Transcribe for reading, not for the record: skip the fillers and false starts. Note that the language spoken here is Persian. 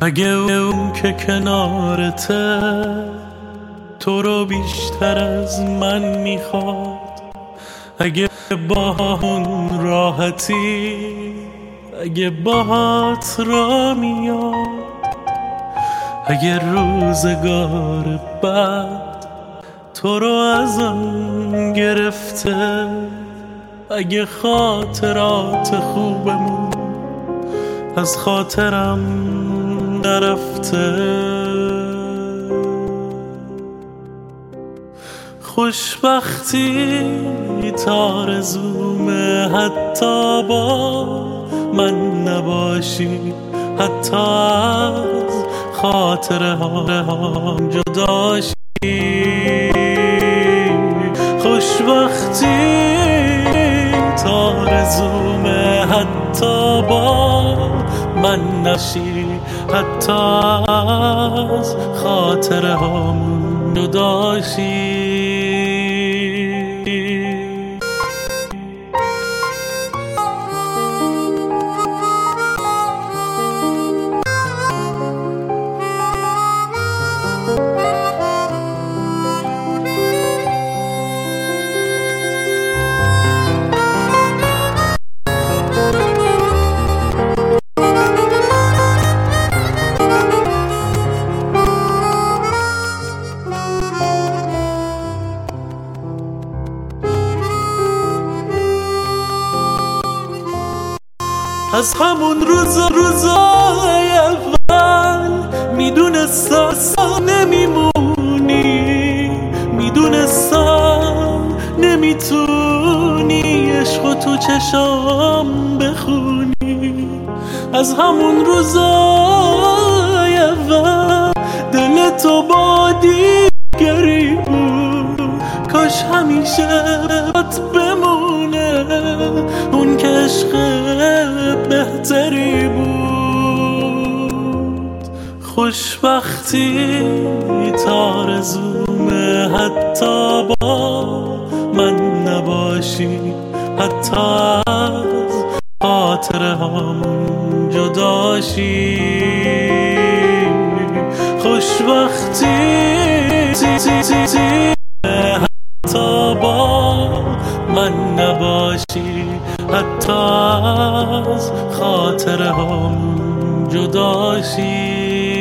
اگه اون که کنارته تو رو بیشتر از من میخواد، اگه با اون راحتی، اگه باهات را میاد، اگه روزگار بعد تو رو ازم گرفته، اگه خاطرات خوبمون از خاطرم نرفته، خوشبختی آرزومه حتی با من نباشی، حتی از خاطره هم جداشی. خوشبختی آرزومه حتی با من نباشی، حتی از خاطره هم جداشی. از همون روزای اول میدونستم نمیمونی، میدونستم نمیتونی عشقو تو چشام بخونی. از همون روزای اول دل تو با دیگری بود، کاش همیشه بات بمونه اون که عشق بهتری بود. خوشبختی آرزومه حتی با من نباشی، حتی از خاطره همون جداشی. خوشبختی حتی با من نباشی، حتی از خاطره هم جداشی.